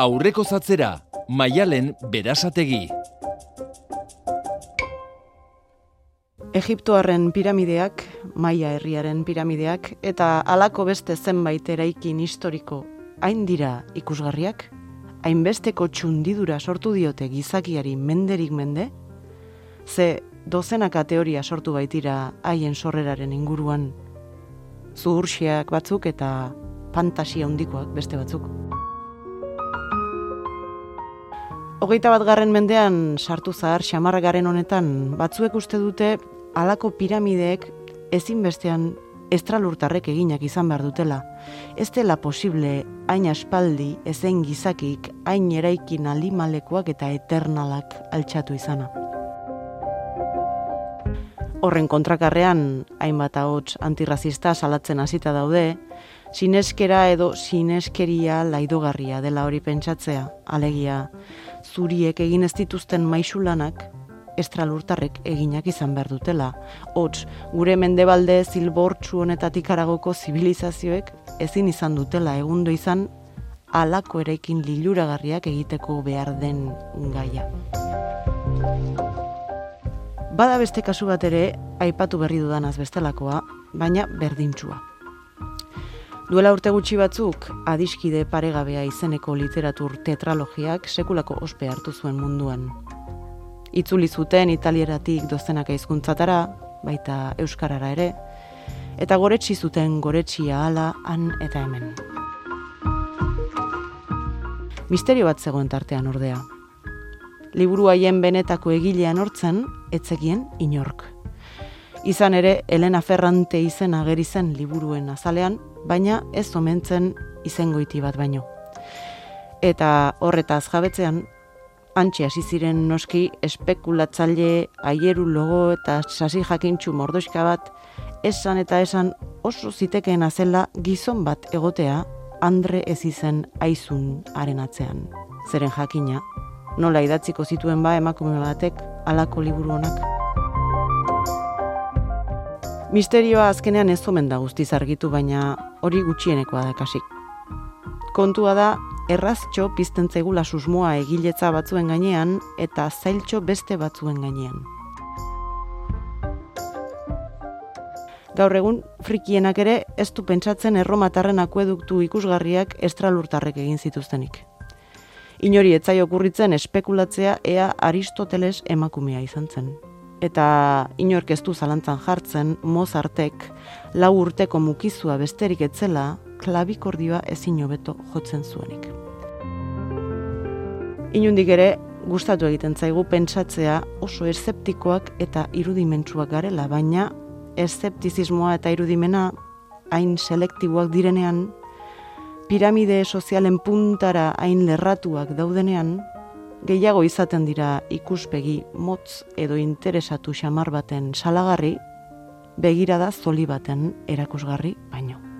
Aurreko zatzera, Maialen Berasategi. Egiptoarren piramideak, Maia herriaren piramideak, eta halako beste zenbait eraikin historiko hain dira ikusgarriak, hainbesteko txundidura sortu diote gizakiari menderik mende, ze dozenaka teoria sortu baitira haien sorreraren inguruan, zuhurxiak batzuk eta fantasia handikoak beste batzuk. 21. mendean sartu zahar xamarragaren honetan, batzuek uste dute halako piramideek ezinbestean estralurtarrek eginak izan behar dutela. Ez dela posible hain aspaldi ezen gizakik hain eraikin alimalekoak eta eternalak altxatu izana. Horren kontrakarrean, hainbat ahots antirrazista salatzen hasita daude, sineskera edo sineskeria laidogarria dela hori pentsatzea, alegia, zuriek egin ez dituzten maisulanak, estralurtarrek eginak izan behar dutela. Hots, gure mendebalde zilbortsu honetatik haragoko zibilizazioek ezin izan dutela egundo izan halako eraikin liluragarriak egiteko behar den gaia. Bada beste kasu bat ere, aipatu berri dudanaz bestelakoa, baina berdintsua. Duela urte gutxi batzuk, adiskide paregabea izeneko literatur tetralogiak sekulako ospe hartu zuen munduan. Itzuli zuten italieratik dozenaka hizkuntzatara, baita euskarara ere, eta goretsi zuten goretsia hala han eta hemen. Misterio bat zegoen tartean ordea. Liburu haien benetako egilean hortzen, etzekien inork. Izan ere, Elena Ferrante izen ageri zen liburuen azalean, baina ez omentzen izengoiti bat baino. Eta horretaz jabetzean, hantxe hasi ziren noski espekulatzaile, aieru logo eta sasi jakintxu mordoxka bat, esan eta esan oso zitekeena zela gizon bat egotea Andre ez izen aizun haren atzean. Zeren jakina, nola idatziko zituen emakume batek halako liburu honak. Misterioa azkenean ez omen da guztiz argitu, baina hori gutxienekoa da kasik. Kontua da, erraztxo pizten zegula susmoa egiletza batzuen gainean eta zailtxo beste batzuen gainean. Gaur egun, frikienak ere ez du pentsatzen erromatarren akueduktu ikusgarriak estralurtarrek egin zituztenik. Inori ez zaio okurritzen espekulatzea ea Aristoteles emakumea izan zen. Eta inork ez du zalantzan jartzen Mozartek 4 urteko mukizua besterik etzela klabikordioa ezin hobeto jotzen zuenik. Inundik ere, gustatu egiten zaigu pentsatzea oso eszeptikoak eta irudimentsuak garela, baina eszeptizismoa eta irudimena hain selektiboak direnean, piramide sozialen puntara hain lerratuak daudenean, gehiago izaten dira ikuspegi motz edo interesatu xamar baten salagarri, begirada zoli baten erakusgarri baino.